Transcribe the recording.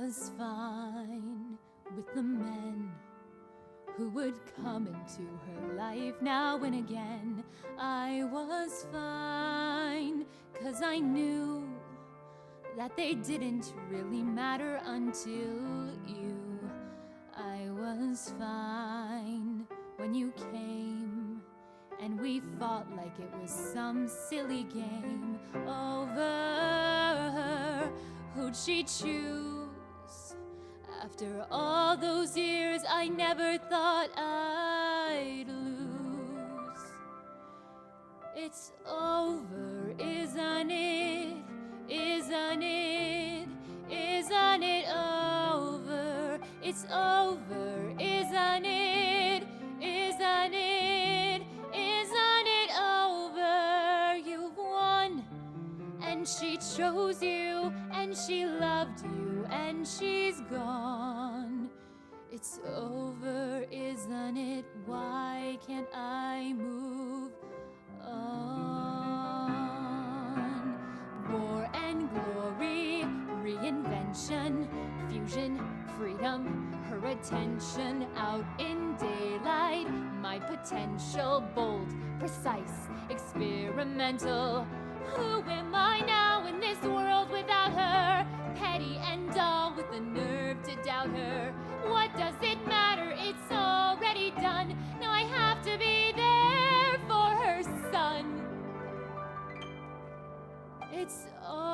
was fine with the men who would come into her life now and again. I was fine, 'cause I knew that they didn't really matter until you. I was fine when you came, and we fought like it was some silly game over who'd she choose. After all those years, I never thought I'd lose. It's over, isn't it? Isn't it? Isn't it over? It's over, isn't it? Isn't it? Isn't it over? You've won, and she chose you, and she loved you, and she's gone. It's over, isn't it? Why can't I move on? War and glory, reinvention, fusion, freedom, her attention out in daylight, my potential, bold, precise, experimental. Who am I now in this world without her? Petty and dull with the nerve to doubt her. What does it matter? It's already done. Now I have to be there for her son. It's